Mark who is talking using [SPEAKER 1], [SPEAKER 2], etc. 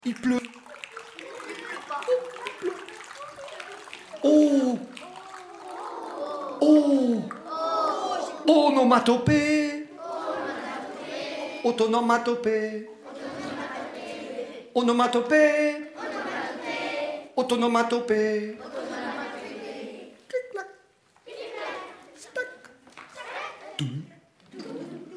[SPEAKER 1] Il pleut. Oh. Oh. Onomatopée. Autonomatopée. Onomatopée. Autonomatopée. Clic-clac. Stac. Toum.